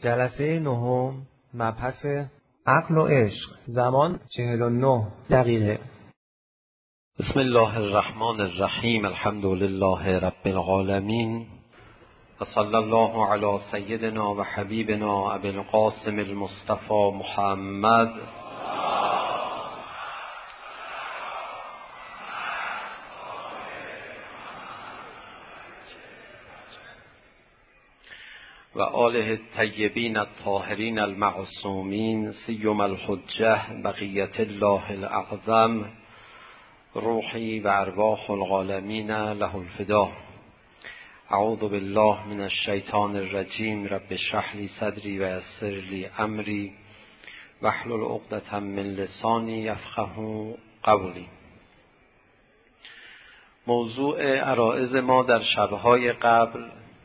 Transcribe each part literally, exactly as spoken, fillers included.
جلسه نهم، مبحث عقل و عشق، زمان چهل و نه دقیقه. بسم الله الرحمن الرحیم. الحمد لله رب العالمین و صلی الله علی سیدنا و حبیبنا ابی القاسم المصطفى محمد و آله الطیبین الطاهرین المعصومین، سیما الحجة بقیة الله الاعظم، روحی و ارواح العالمین له الفدا. اعوذ بالله من الشیطان الرجیم. رب اشرح لی صدری و یسر لی امری واحلل عقدة من لسانی یفقهوا قولی. موضوع عرایض ما در شبهای قبل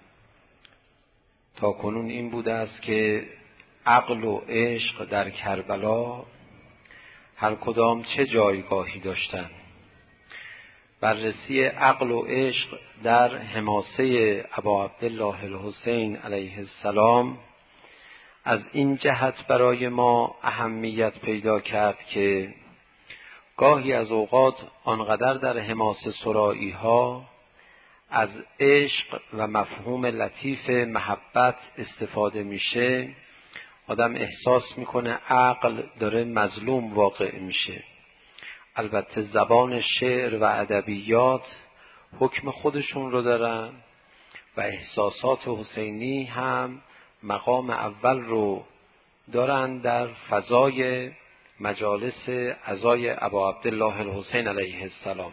تا کنون این بوده است که عقل و عشق در کربلا هر کدام چه جایگاهی داشتند. بررسی عقل و عشق در حماسه ابا عبدالله الحسین علیه السلام از این جهت برای ما اهمیت پیدا کرد که گاهی از اوقات آنقدر در حماسه سرایی ها از عشق و مفهوم لطیف محبت استفاده میشه، آدم احساس میکنه عقل داره مظلوم واقع میشه. البته زبان شعر و ادبیات حکم خودشون رو دارن و احساسات حسینی هم مقام اول رو دارن در فضای مجالس عزای ابا عبدالله الحسین علیه السلام.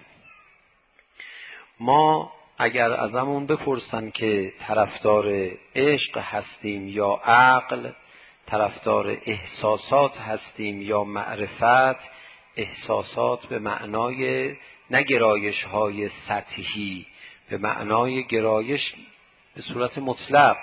ما اگر ازمون بپرسن که طرفدار عشق هستیم یا عقل، طرفدار احساسات هستیم یا معرفت، احساسات به معنای نه گرایش های سطحی، به معنای گرایش به صورت مطلق.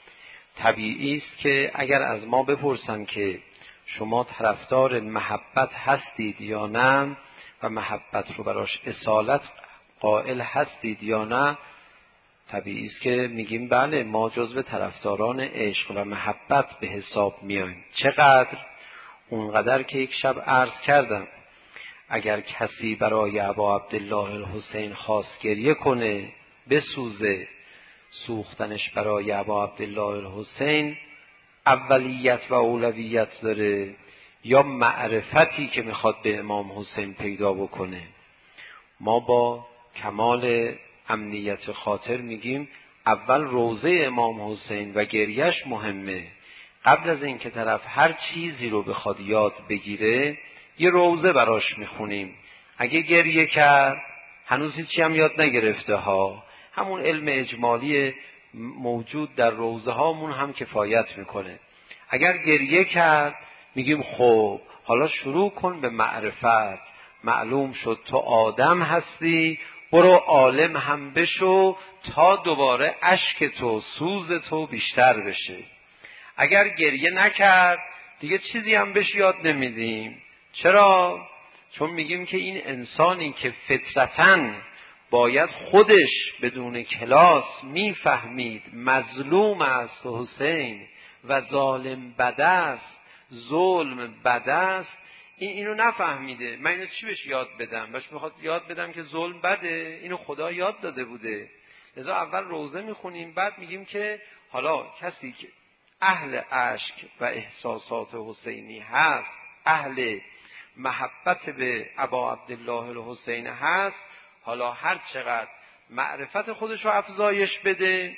طبیعی است که اگر از ما بپرسن که شما طرفدار محبت هستید یا نه و محبت رو براش اصالت قائل هستید یا نه، طبیعی است که میگیم بله، ما جزو طرفداران عشق و محبت به حساب میایم. چقدر؟ اونقدر که یک شب عرض کردم اگر کسی برای ابا عبدالله الحسین خواست گریه کنه بسوزه، سوختنش برای ابا عبدالله الحسین اولیت و اولویت داره یا معرفتی که میخواد به امام حسین پیدا بکنه؟ ما با کمال امنیت خاطر میگیم اول روضه امام حسین و گریهش مهمه. قبل از این که طرف هر چیزی رو بخواد یاد بگیره یه روضه براش میخونیم. اگه گریه کرد هنوز هیچی هم یاد نگرفته ها، همون علم اجمالی موجود در روضه هامون هم کفایت میکنه. اگر گریه کرد میگیم خب حالا شروع کن به معرفت. معلوم شد تو آدم هستی، برو عالم هم بشو تا دوباره اشک تو سوز تو بیشتر بشه. اگر گریه نکرد دیگه چیزی هم بهش یاد نمیدیم. چرا؟ چون میگیم که این انسانی که فطرتاً باید خودش بدون کلاس میفهمید مظلوم است حسین و ظالم بد است، ظلم بد است، این اینو نفهمیده. من اینو چی بهش یاد بدم؟ بهش میخواد یاد بدم که ظلم بده، اینو خدا یاد داده بوده. لذا اول روزه میخونیم، بعد میگیم که حالا کسی که اهل اشک و احساسات حسینی هست، اهل محبت به ابا عبدالله الحسین هست، حالا هر چقدر معرفت خودش رو افزایش بده،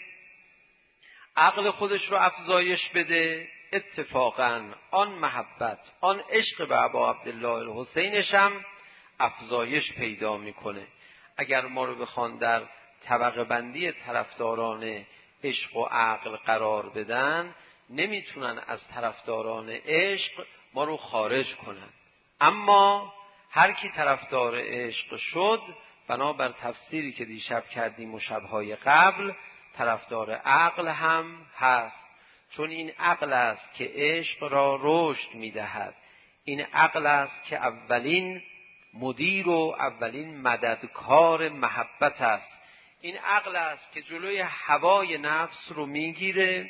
عقل خودش رو افزایش بده، اتفاقاً آن محبت، آن عشق به ابا عبدالله الحسینش هم افزایش پیدا میکنه. اگر ما رو بخوان در طبقه بندی طرفداران عشق و عقل قرار بدن، نمیتونن از طرفداران عشق ما رو خارج کنن. اما هر کی طرفدار عشق شد، بنابر تفسیری که دیشب کردیم و شبهای قبل، طرفدار عقل هم هست. چون این عقل است که عشق را رشد میدهد. این عقل است که اولین مدیر و اولین مددکار محبت است. این عقل است که جلوی هوای نفس رو میگیره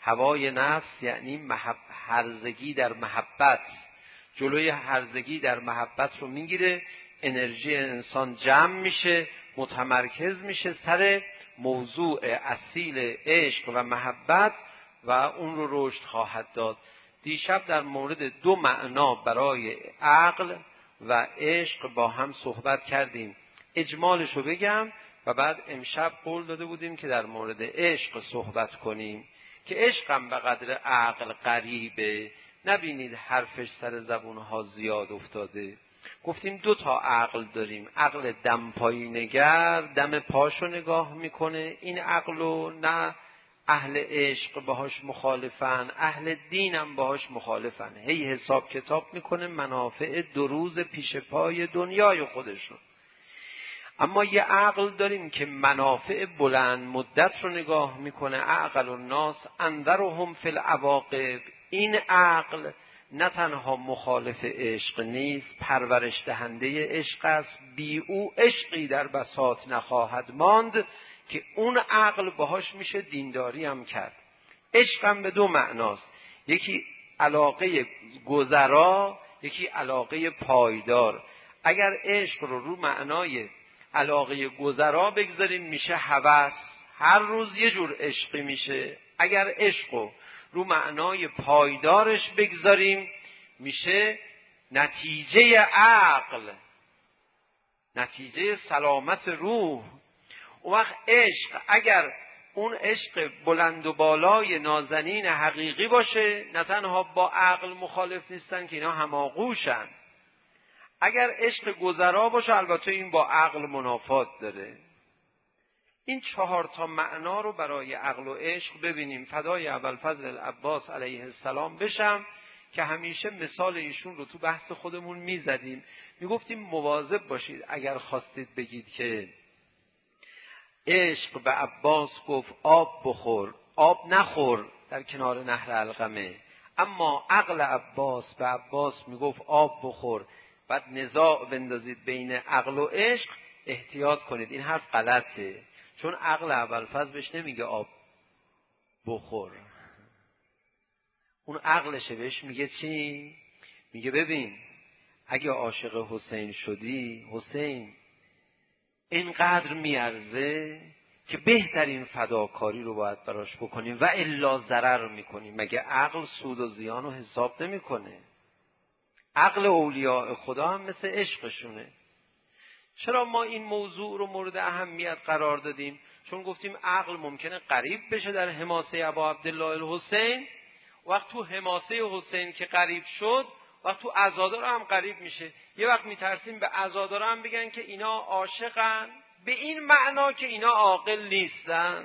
هوای نفس یعنی محب... هرزگی در محبت، جلوی هرزگی در محبت رو میگیره، انرژی انسان جمع میشه، متمرکز میشه سر موضوع اصیل عشق و محبت و اون رو رشد خواهد داد. دیشب در مورد دو معنا برای عقل و عشق با هم صحبت کردیم. اجمالش رو بگم و بعد امشب قول داده بودیم که در مورد عشق صحبت کنیم که عشقم به قدر عقل قریبه. نبینید حرفش سر زبونها زیاد افتاده. گفتیم دو تا عقل داریم، عقل دم پایی نگر، دم پاشو نگاه میکنه، این عقلو نه اهل عشق باهاش مخالفن، اهل دینم باهاش مخالفن، هی حساب کتاب میکنه منافع دو روز پیش پای دنیای خودشون. اما یه عقل داریم که منافع بلند مدت رو نگاه میکنه، عقل الناس انذرهم فی العواقب. این عقل نه تنها مخالف عشق نیست، پرورش دهنده عشق است. بی او عشقی در بساط نخواهد ماند که اون عقل باهاش میشه دینداری هم کرد. عشق هم به دو معناست، یکی علاقه گذرا، یکی علاقه پایدار. اگر عشق رو رو معنای علاقه گذرا بگذاریم میشه هوس، هر روز یه جور عشقی میشه. اگر عشق رو رو معنای پایدارش بگذاریم میشه نتیجه عقل، نتیجه سلامت روح. اون وقت عشق اگر اون عشق بلند و بالای نازنین حقیقی باشه، نه تنها با عقل مخالف نیستن که اینا هماغوشن. اگر عشق گذرا باشه البته این با عقل منافات داره. این چهار تا معنا رو برای عقل و عشق ببینیم. فدای ابوالفضل العباس علیه السلام بشم که همیشه مثال ایشون رو تو بحث خودمون میزدیم، میگفتیم مواظب باشید اگر خواستید بگید که عشق به عباس گفت آب بخور، آب نخور در کنار نهر علقمه، اما عقل عباس به عباس میگفت آب بخور، بعد نزاع بندازید بین عقل و عشق، احتیاط کنید این حرف غلطه، چون عقل ابوالفضل بهش نمیگه آب بخور، اون عقلشه بهش میگه چی؟ میگه ببین اگه عاشق حسین شدی، حسین اینقدر میارزه که بهترین فداکاری رو باید براش بکنیم و الا ضرر میکنیم. مگه عقل سود و زیان رو حساب نمیکنه؟ عقل اولیاء خدا هم مثل عشقشونه. چرا ما این موضوع رو مورد اهمیت قرار دادیم؟ چون گفتیم عقل ممکنه قریب بشه در حماسه ابا عبدالله الحسین، وقت تو حماسه حسین که قریب شد، وقت تو عزادار هم قریب میشه. یه وقت میترسیم به عزادار هم بگن که اینا عاشقن به این معنا که اینا عاقل نیستن.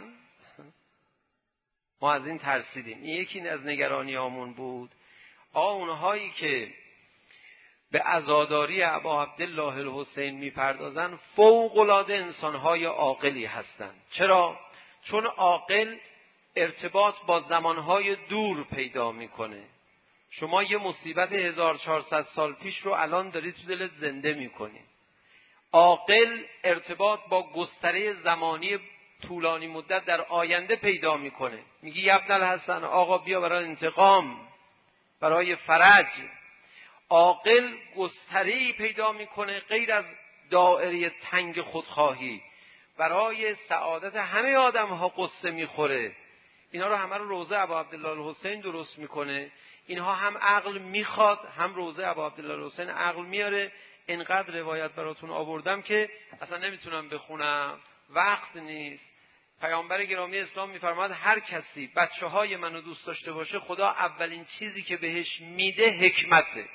ما از این ترسیدیم. این یکی از نگرانیامون بود. آ اونهایی که به عزاداری ابا عبدالله الحسین میپردازن فوق العاده انسانهای عاقلی هستند. چرا؟ چون عاقل ارتباط با زمانهای دور پیدا میکنه. شما یه مصیبت هزار و چهارصد سال پیش رو الان داری تو دلت زنده میکنی. عاقل ارتباط با گستره زمانی طولانی مدت در آینده پیدا میکنه. میگی یا ابن الحسن آقا بیا برای انتقام، برای فرج. عاقل گستره‌ای پیدا میکنه غیر از دایره تنگ خودخواهی، برای سعادت همه آدم ها قصه میخوره. اینا رو همه رو روضه ابا عبدالله الحسین درست میکنه. اینها هم عقل میخواد، هم روضه ابا عبدالله الحسین عقل میاره. اینقدر روایت براتون آوردم که اصلا نمیتونم بخونم، وقت نیست. پیامبر گرامی اسلام میفرماد هر کسی بچه های منو دوست داشته باشه، خدا اولین چیزی که بهش میده حکمته.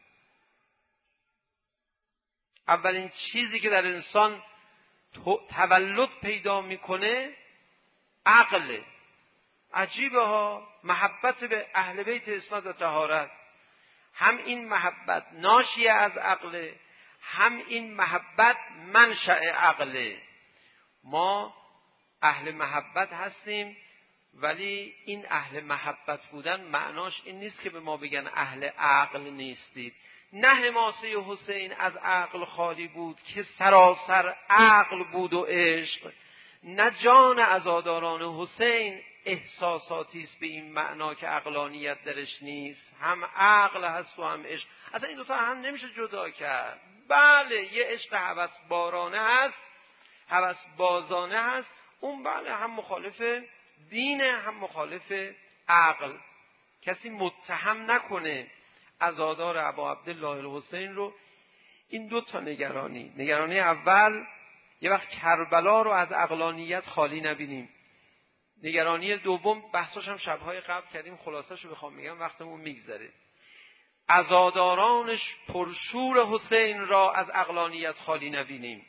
اولین چیزی که در انسان تولد پیدا میکنه عقله. عجیبه ها، محبت به اهل بیت عصمت و طهارت. هم این محبت ناشی از عقله، هم این محبت منشأ عقله. ما اهل محبت هستیم، ولی این اهل محبت بودن معناش این نیست که به ما بگن اهل عقل نیستید. نه حماسه حسین از عقل خالی بود که سراسر عقل بود و عشق، نه جان عزاداران حسین احساساتی است به این معنا که عقلانیت درش نیست. هم عقل هست و هم عشق. اصلا این دوتا هم نمیشه جدا کرد. بله یه عشق هوسبارانه هست، هوسبازانه هست، اون بله هم مخالف دینه هم مخالف عقل. کسی متهم نکنه عزادار ابا عبدالله الحسین رو این دو تا نگرانی. نگرانی اول، یه وقت کربلا رو از عقلانیت خالی نبینیم. نگرانی دوم، بحثاش هم شبهای قبل کردیم، خلاصش رو بخوام میگم وقتمون میگذره. عزادارانش پرشور حسین را از عقلانیت خالی نبینیم.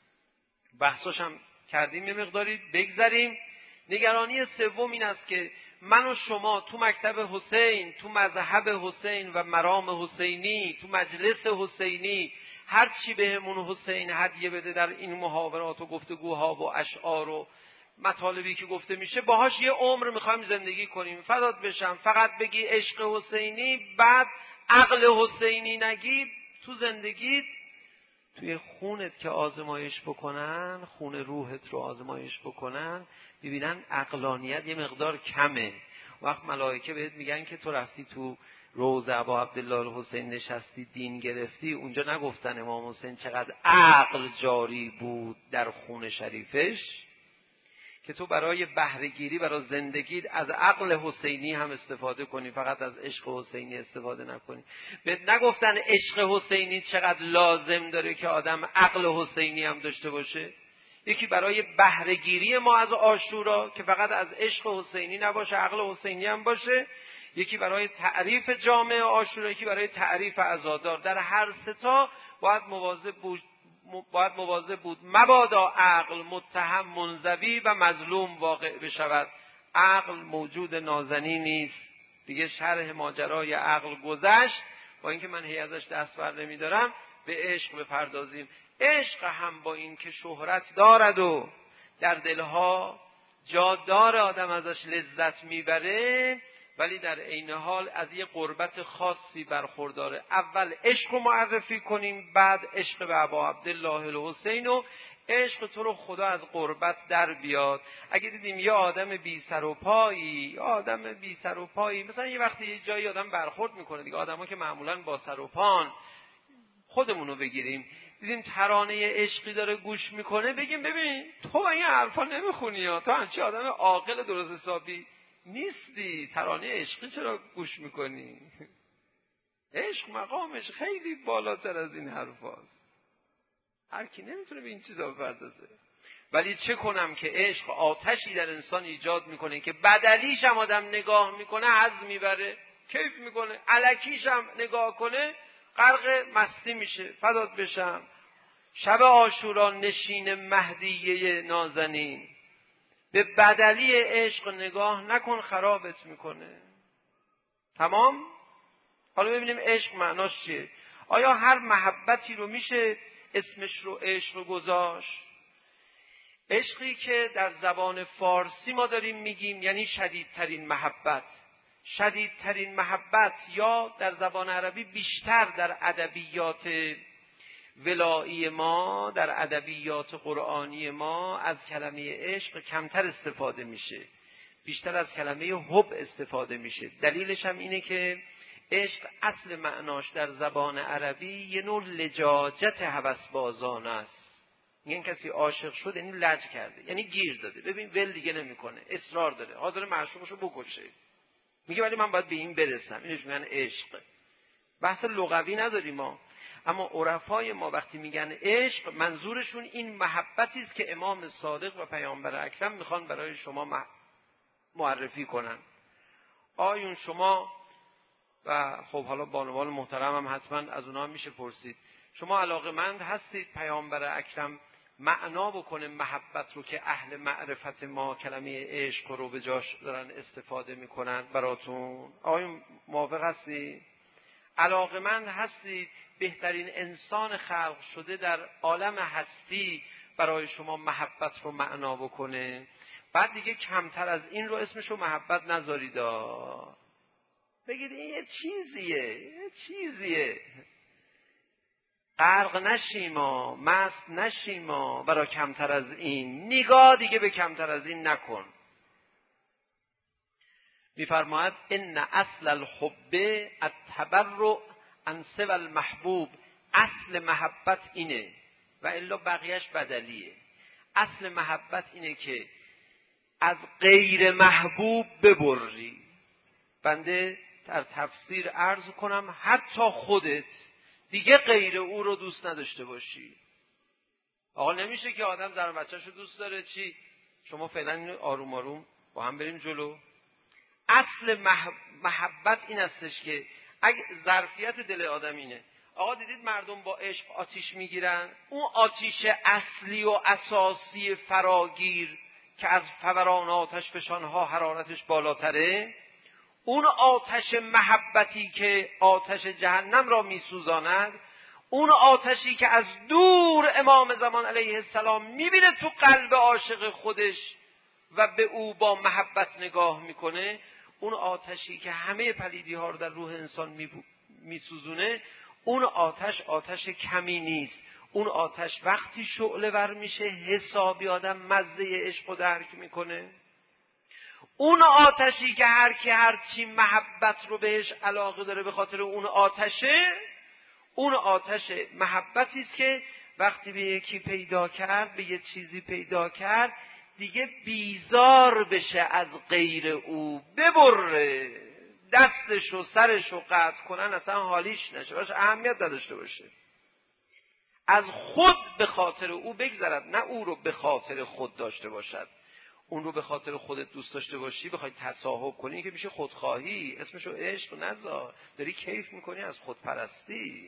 بحثاش هم کردیم، یه مقداری بگذریم. نگرانی سوم این است که من و شما تو مکتب حسین، تو مذهب حسین و مرام حسینی، تو مجلس حسینی، هر چی بهمون حسین هدیه بده در این محاورات و گفتگوها و اشعار و مطالبی که گفته میشه، باهاش یه عمر میخوایم زندگی کنیم. فدات بشم فقط بگی عشق حسینی، بعد عقل حسینی نگی، تو زندگیت توی خونت که آزمایش بکنن، خون روحت رو آزمایش بکنن، ببینن عقلانیت یه مقدار کمه. وقت ملائکه بهت میگن که تو رفتی تو روضه ابا عبدالله الحسین نشستی دین گرفتی، اونجا نگفتن امام حسین چقدر عقل جاری بود در خون شریفش، که تو برای بهره‌گیری برای زندگیت از عقل حسینی هم استفاده کنی، فقط از عشق حسینی استفاده نکنی. بهت نگفتن عشق حسینی چقدر لازم داره که آدم عقل حسینی هم داشته باشه. یکی برای بهره‌گیری ما از عاشورا که فقط از عشق حسینی نباشه، عقل حسینی هم باشه. یکی برای تعریف جامع عاشورا، یکی برای تعریف عزادار. در هر سه تا باید مواظب بود باید مواظب بود مبادا عقل متهم منزوی و مظلوم واقع بشود. عقل موجود نازنی نیست. دیگه شرح ماجرای عقل گذشت، با اینکه من هی ازش دست بر نمیدارم. به عشق بپردازیم. عشق هم با این که شهرت دارد و در دلها جا داره، آدم ازش لذت میبره، ولی در عین حال از یه قربت خاصی برخورداره. اول عشق رو معرفی کنیم، بعد عشق به ابا عبدالله الحسین و عشق تو رو خدا از قربت در بیاد. اگه دیدیم یه آدم بی سر و پایی، آدم بی سر و پایی، مثلا یه وقتی یه جایی آدم برخورد میکنه دیگه، آدما که معمولاً با سر و پان، خودمونو بگیریم، دیدیم ترانه عشقی داره گوش میکنه، بگیم ببین تو این حرفا نمیخونی یا تو همچی آدم عاقل درست حسابی نیستی، ترانه عشقی چرا گوش میکنی؟ عشق مقامش خیلی بالاتر از این حرفاست. هر کی نمیتونه به این چیزا بپردازه. ولی چه کنم که عشق آتشی در انسان ایجاد میکنه که بدلیش هم آدم نگاه میکنه حظ میبره، کیف میکنه، الکیش هم نگاه کنه غرق مستی میشه. فدات بشم شب عاشورا نشین مهدیه نازنین، به بدلی عشق نگاه نکن خرابت میکنه. تمام؟ حالا ببینیم عشق معناش چیه. آیا هر محبتی رو میشه اسمش رو عشق رو گذاشت؟ عشقی که در زبان فارسی ما داریم میگیم یعنی شدیدترین محبت. شدیدترین محبت، یا در زبان عربی بیشتر در ادبیات ولایی ما، در ادبیات قرآنی ما از کلمه عشق کمتر استفاده میشه، بیشتر از کلمه حب استفاده میشه. دلیلش هم اینه که عشق اصل معناش در زبان عربی یه نوع لجاجت هوسبازانه است. این کسی عاشق شد یعنی لج کرده، یعنی گیر داده، ببین ول دیگه نمیکنه، اصرار داره، حاضر معشوقشو بکشه، میگه ولی من باید به این برسم. اینش میگن عشق. بحث لغوی نداریم ما، اما عرفای ما وقتی میگن عشق منظورشون این محبتی است که امام صادق و پیامبر اکرم میخوان برای شما معرفی کنن. آیون شما و خب حالا بانوان محترم هم حتما از اونها میشه پرسید، شما علاقه‌مند هستید پیامبر اکرم معنا بکنه محبت رو که اهل معرفت ما کلمه عشق رو به جاش دارن استفاده میکنن براتون؟ آیا موافق هستید؟ علاقه‌مند هستید بهترین انسان خلق شده در عالم هستی برای شما محبت رو معنا بکنه؟ بعد دیگه کمتر از این رو اسمشو محبت نذارید، بگید این یه چیزیه، یه چیزیه، غرق نشیم و مست نشیم و برای کمتر از این. نگاه دیگه به کمتر از این نکن. میفرماید ان اصل الحب التبرع عن سوى المحبوب. اصل محبت اینه و الا بقیهش بدلیه. اصل محبت اینه که از غیر محبوب ببری. بنده در تفسیر عرض کنم حتی خودت دیگه غیر او رو دوست نداشته باشی. آقا نمیشه که آدم زن و بچه‌شو دوست داره چی؟ شما فعلا اینو آروم آروم با هم بریم جلو. اصل محبت این استش که اگه ظرفیت دل آدم اینه، آقا دیدید مردم با عشق آتیش میگیرن، اون آتیش اصلی و اساسی فراگیر که از فوران آتش فشانها حرارتش بالاتره، اون آتش محبتی که آتش جهنم را میسوزاند، اون آتشی که از دور امام زمان علیه السلام میبینه تو قلب عاشق خودش و به او با محبت نگاه میکنه، اون آتشی که همه پلیدی ها رو در روح انسان میسوزونه، اون آتش آتش کمی نیست. اون آتش وقتی شعله ور میشه حسابی آدم مزه عشق رو درک میکنه. اون آتشی که هر کی هر چی محبت رو بهش علاقه داره به خاطر اون آتشه، اون آتش محبتی است که وقتی به یکی پیدا کرد، به یه چیزی پیدا کرد، دیگه بیزار بشه از غیر او، ببره دستش و سرش رو قطع کنن اصلا حالیش نشه، باشه اهمیت نداشته باشه، از خود به خاطر او بگذرد، نه او رو به خاطر خود داشته باشد. اون رو به خاطر خودت دوست داشته باشی، بخوای تصاحب کنی که میشه خودخواهی، اسمشو عشق نذار، داری کیف میکنی از خودپرستی.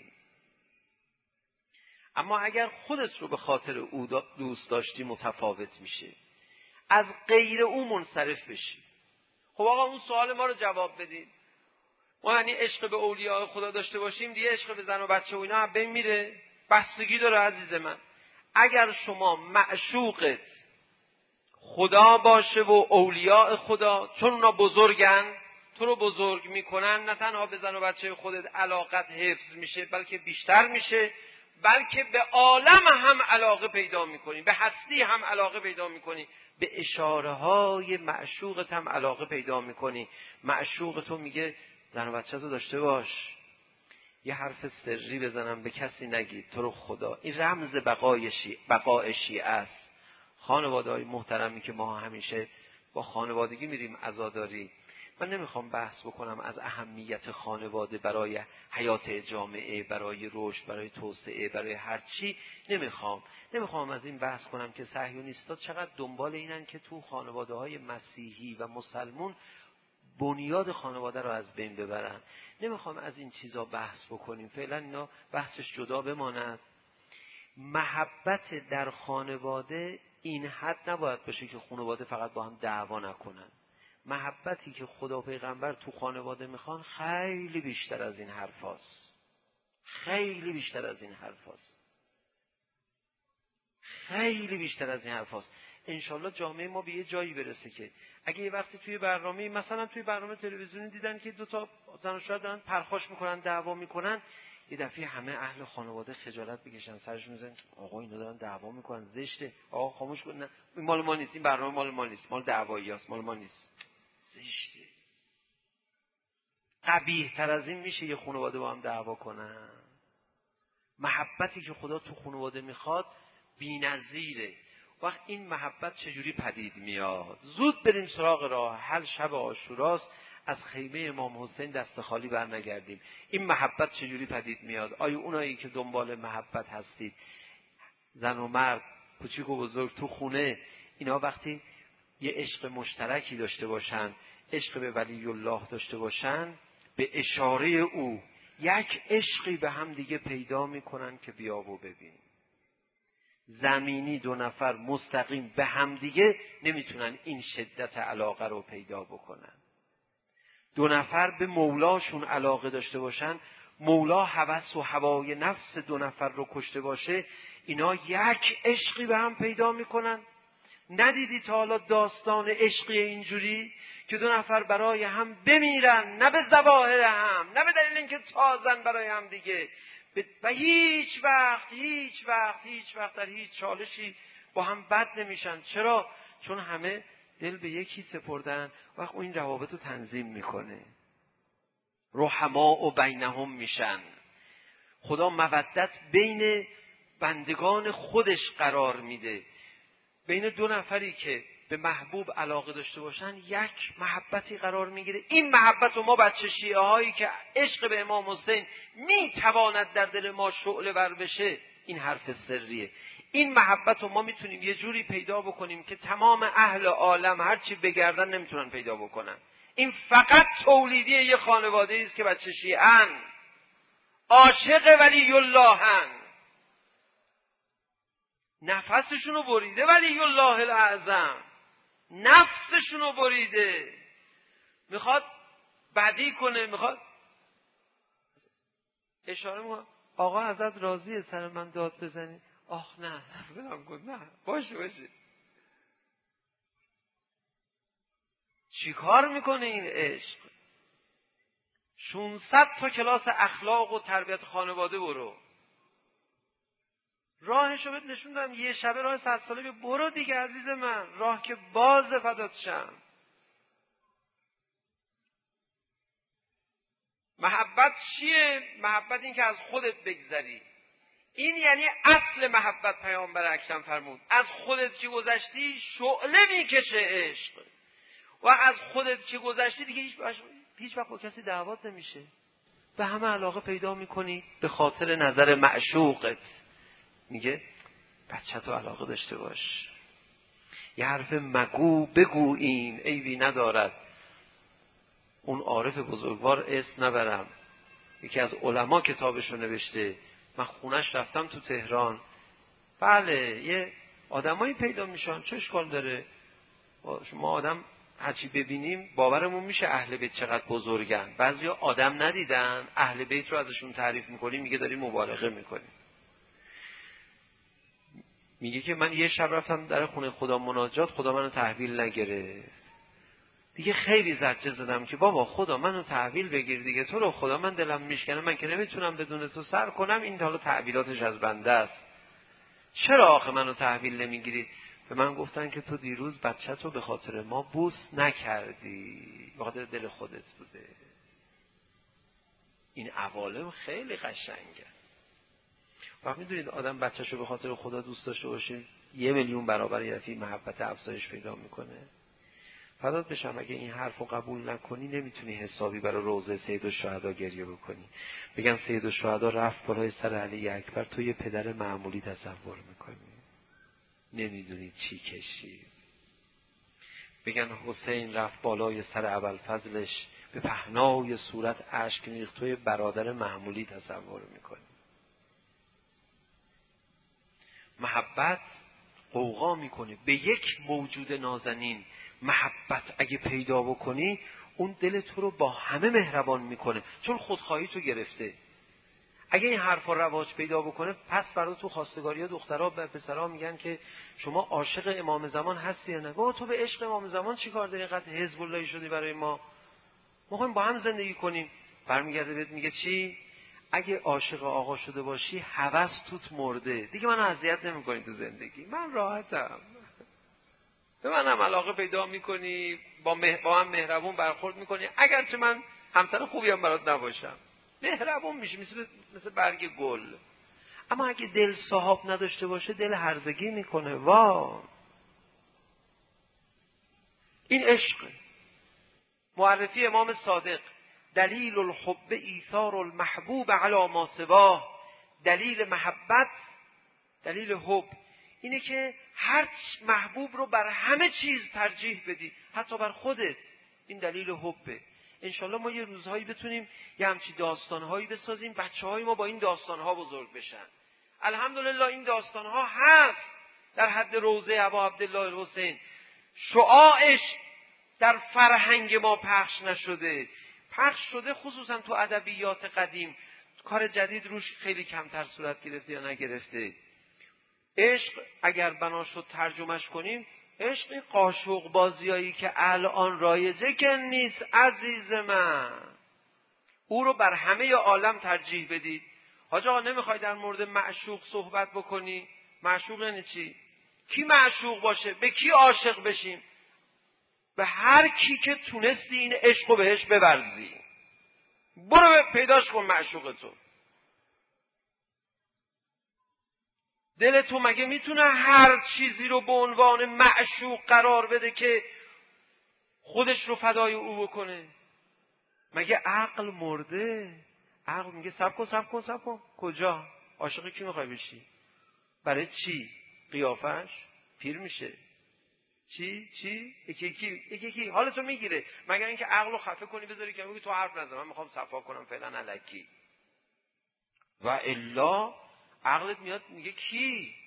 اما اگر خودت رو به خاطر او دوست داشتی متفاوت میشه، از غیر او منصرف بشی. خب آقا اون سوال ما رو جواب بدید. ما یعنی عشق به اولیاء خدا داشته باشیم دیگه عشق به زن و بچه و اینا هم بین میره؟ بستگی داره عزیز من. اگر شما معشوقت خدا باشه و اولیاء خدا، چون اونا بزرگن، تو رو بزرگ میکنن، نه تنها به زن و بچه خودت علاقت حفظ میشه بلکه بیشتر میشه، بلکه به عالم هم علاقه پیدا میکنی، به هستی هم علاقه پیدا میکنی، به اشاره های معشوقت هم علاقه پیدا میکنی. معشوق تو میگه زن و بچه تو داشته باش، یه حرف سری بزنم به کسی نگید تو رو خدا. این رمز بقای شیعه بقای شیعه است. خانواده‌های محترمی که ما همیشه با خانوادگی میریم عزاداری، من نمیخوام بحث بکنم از اهمیت خانواده برای حیات جامعه، برای رشد، برای توسعه، برای هر چی. نمیخوام نمیخوام از این بحث کنم که صهیونیست‌ها چقدر دنبال اینن که تو خانواده‌های مسیحی و مسلمون بنیاد خانواده رو از بین ببرن. نمیخوام از این چیزا بحث بکنیم، فعلا اینا بحثش جدا بماند. محبت در خانواده این حد نباید باشه که خانواده فقط با هم دعوا نکنن. محبتی که خدا و پیغمبر تو خانواده میخوان خیلی بیشتر از این حرفاست. خیلی بیشتر از این حرفاست. خیلی بیشتر از این حرفاست. انشالله جامعه ما به یه جایی برسه که اگه یه وقتی توی برنامه، مثلا توی برنامه تلویزیونی دیدن که دو تا زن و شوهر دارن پرخاش میکنن، دعوا میکنن، یه دفعه همه اهل خانواده خجالت بکشن، سرشون میزنن آقا اینا دارن دعوا میکنن، زشته، آقا خاموش کن، نه این مال ما نیست، این برنامه مال ما نیست، مال دعواییاست، مال ما نیست، زشته. قبیح تر از این میشه یه خانواده با هم دعوا کنن؟ محبتی که خدا تو خانواده میخواد بی‌نظیره. وقت این محبت چجوری پدید میاد؟ زود بریم سراغ راه حل. شب عاشوراست، از خیمه امام حسین دست خالی بر نگردیم. این محبت چجوری پدید میاد؟ آیا اونایی که دنبال محبت هستید، زن و مرد، کوچیک و بزرگ تو خونه، اینا وقتی یه عشق مشترکی داشته باشن، عشق به ولی الله داشته باشن، به اشاره او یک عشقی به هم دیگه پیدا میکنن که بیا و ببین. زمینی دو نفر مستقیم به هم دیگه نمیتونن این شدت علاقه رو پیدا بکنن. دو نفر به مولاشون علاقه داشته باشن، مولا هوس و هوای نفس دو نفر رو کشته باشه، اینا یک عشقی به هم پیدا میکنن. ندیدی تا حالا داستان عشقی اینجوری که دو نفر برای هم بمیرن، نه به ظواهر هم، نه به دلیل اینکه تازن برای هم دیگه، و هیچ وقت هیچ وقت هیچ وقت در هیچ چالشی با هم بد نمیشن. چرا؟ چون همه دل به یکی سپردن، وقت این روابط رو تنظیم میکنه. رحما و بینهم میشن. خدا مودت بین بندگان خودش قرار میده. بین دو نفری که به محبوب علاقه داشته باشن یک محبتی قرار میگیره. این محبت و ما بچه شیعه هایی که عشق به امام حسین میتواند در دل ما شعله ور بشه، این حرف سریه. این محبت رو ما میتونیم یه جوری پیدا بکنیم که تمام اهل عالم هرچی بگردن نمیتونن پیدا بکنن. این فقط تولیدی یه خانواده است که بچه شیعه‌اند، عاشق ولی اللهن، نفسشونو بریده ولی الله الاعظم، نفسشونو بریده، میخواد بدی کنه، میخواد اشاره میکنه آقا ازت راضیه سر من داد بزنی؟ آخ نه فلان کن، نه باشه باشه. چی کار میکنه این عشق؟ ششصد تا کلاس اخلاق و تربیت خانواده برو، راهشو بهت نشون دادم. یه شبه راه صد ساله برو دیگه عزیز من، راه که باز فدات شم. محبت چیه؟ محبت این که از خودت بگذری. این یعنی اصل محبت. پیامبر اکرم فرمود از خودت که گذشتی شعله میکشه عشق، و از خودت که گذشتی دیگه هیچ هیچ وقت با کسی دعوات نمیشه، به همه علاقه پیدا میکنی به خاطر نظر معشوقت. میگه بچه‌تو علاقه داشته باش، یه حرف مگو بگو، این عیبی ندارد. اون عارف بزرگوار اسم نبرم، یکی از علما کتابشو نوشته، من خونش رفتم تو تهران. بله یه آدمایی پیدا میشن، چه اشکال داره؟ ما آدم هرچی ببینیم باورمون میشه اهل بیت چقدر بزرگن. بعضیا آدم ندیدن، اهل بیت رو ازشون تعریف میکنیم، میگه داری مبالغه میکنیم. میگه که من یه شب رفتم در خونه خدا مناجات، خدا منو تحویل نگرفت. دیگه خیلی زجه زدم که بابا خدا منو تحویل بگیر دیگه، تو رو خدا من دلم میشکنه، من که نمیتونم بدون تو سر کنم، این حالا تحویلاتش از بنده است، چرا آخه منو تحویل نمیگیری؟ به من گفتن که تو دیروز بچه تو به خاطر ما بوس نکردی، به خاطر دل خودت بوده. این عوالم خیلی قشنگه. وقت میدونید آدم بچه‌شو به خاطر خدا دوست داشته باشه، یه میلیون برابر یه دفعه محبت افزایش پیدا میکنه. فدات بشم اگه این حرفو قبول نکنی نمیتونی حسابی برای روضه سید الشهدا گریه بکنی. بگن سید الشهدا رفت بالای سر علی اکبر، تو یه پدر معمولی تصور میکنی، نمیدونی چی کشید. بگن حسین رفت بالای سر ابوالفضلش، به پهنای صورت اشک ریخت، تو یه برادر معمولی تصور میکنی. محبت قوقا میکنه به یک موجود نازنین. محبت اگه پیدا بکنی اون دل تو رو با همه مهربان میکنه، چون خودخواهی تو گرفته. اگه این حرفا رواج پیدا بکنه، پس برای تو خواستگاری ها دخترها به پسرها میگن که شما عاشق امام زمان هستی یا نه؟ بابا تو به عشق امام زمان چی کار داری؟ اینقدر حزب اللهی شدی برای ما، ما خواهیم با هم زندگی کنیم. برمیگرده بهت میگه چی؟ اگه عاشق آقا شده باشی هوس توت مرده، دیگه منو اذیت نمی‌کنی تو زندگی، من راحتم. به منم علاقه پیدا میکنی، با مه... با هم مهربون برخورد میکنی، اگرچه من همسر خوبی هم برات نباشم مهربون میشی، مثل مثل برگ گل. اما اگه دل صاحب نداشته باشه دل هرزگی میکنه. وا این عشق. معرفی امام صادق: دلیل الحب ایثار المحبوب علی ما سواه. دلیل محبت، دلیل حب اینه که هر محبوب رو بر همه چیز ترجیح بدی، حتی بر خودت. این دلیل حبه. انشالله ما یه روزهایی بتونیم یه همچی داستانهایی بسازیم، بچه های ما با این داستانها بزرگ بشن. الحمدلله این داستانها هست در حد روضه ابا عبدالله الحسین. شعاعش در فرهنگ ما پخش نشده، پخش شده خصوصا تو ادبیات قدیم. کار جدید روش خیلی کمتر صورت گرفته یا نگرفته. عشق اگر بنا شد ترجمهش کنیم، عشق قاشق بازیایی که الان رایجه که نیست عزیز من، او رو بر همه عالم ترجیح بدید. حاج آقا نمیخوای در مورد معشوق صحبت بکنی؟ معشوق یعنی چی؟ کی معشوق باشه؟ به کی عاشق بشیم؟ به هر کی که تونستی این عشقو بهش بورزی. برو پیداش کن معشوقتو. دل تو مگه میتونه هر چیزی رو به عنوان معشوق قرار بده که خودش رو فدای او بکنه؟ مگه عقل مرده؟ عقل میگه صبر کن صبر کن صبر کن. کجا؟ عاشق کی میخوای بشی؟ برای چی؟ قیافش پیر میشه. چی چی یکی یکی یکی یکی حالتو میگیره. مگر اینکه عقلو خفه کنی بذاری که میگی تو حرف نزن، من میخوام صفا کنم فعلا الکی. و الا عقلت میاد میگه کی؟